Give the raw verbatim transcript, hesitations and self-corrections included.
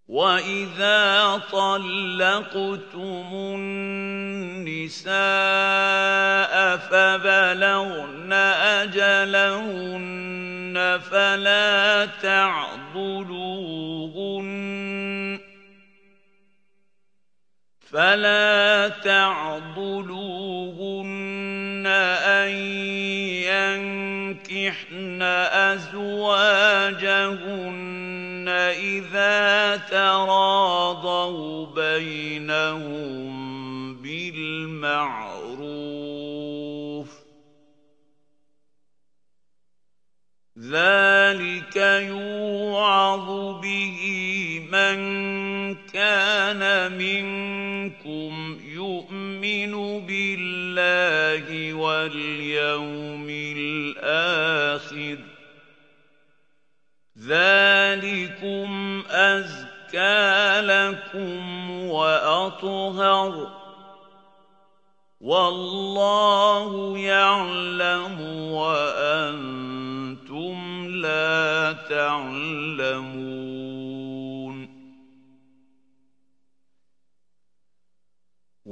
وَإِذَا طَلَّقْتُمُ النِّسَاءَ فَبَلَغْنَ أَجَلَهُنَّ فَلَا تَعْضُلُوهُنَّ فَلَا تَعْضُلُوهُنَّ أَن يَنكِحْنَ أَزْوَاجَهُنَّ إِذَا تَرَاضَوْا بَيْنَهُم بِالْمَعْرُوفِ ۗ ذَلِكَ يُوعَظُ بِهِ مَن كَانَ مِنكُمْ يُؤْمِنُ بِاللَّهِ وَالْيَوْمِ الْآخِرِ ۗ ذَلِكُمْ أَزْكَىٰ لَكُمْ وَأَطْهَرُ ۗ وَاللَّهُ يَعْلَمُ وَأَنتُمْ لَا تَعْلَمُونَ.